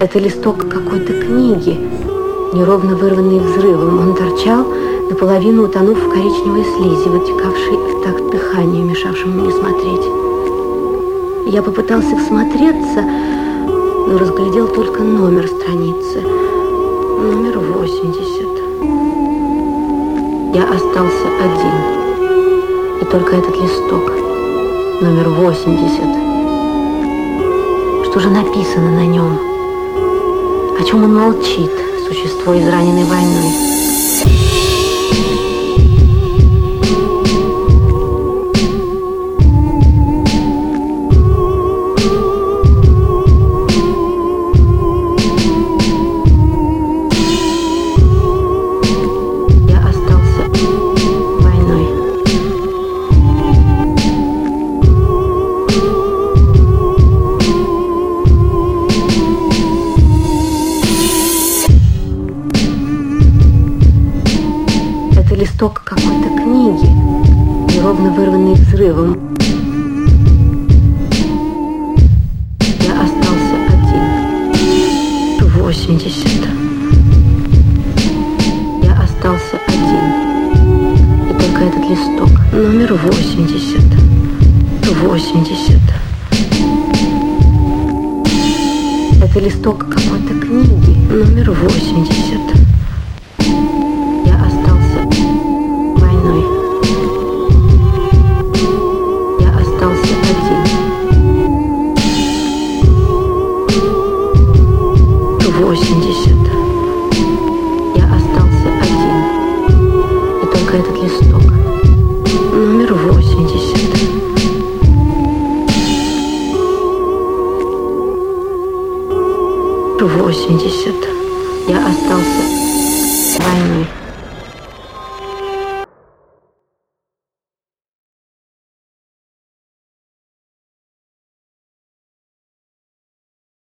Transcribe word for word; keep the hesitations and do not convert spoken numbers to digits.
Это листок какой-то книги, неровно вырванный взрывом. Он торчал, наполовину утонув в коричневой слизи, вытекавшей в такт дыханию, мешавшему мне смотреть. Я попытался всмотреться, но разглядел только номер страницы. Номер восемьдесят. Я остался один. И только этот листок. Номер восемьдесят. Что же написано на нем? О чем он молчит, существо, израненное войной? Листок какой-то книги, неровно вырванный взрывом. Я остался один. восемьдесят. Я остался один. И только этот листок. Номер восемьдесят. восемьдесят. Это листок какой-то книги. Номер восемьдесят. восемьдесят. Я остался один. И только этот листок. Номер восемьдесят. восемьдесят. Я остался войной.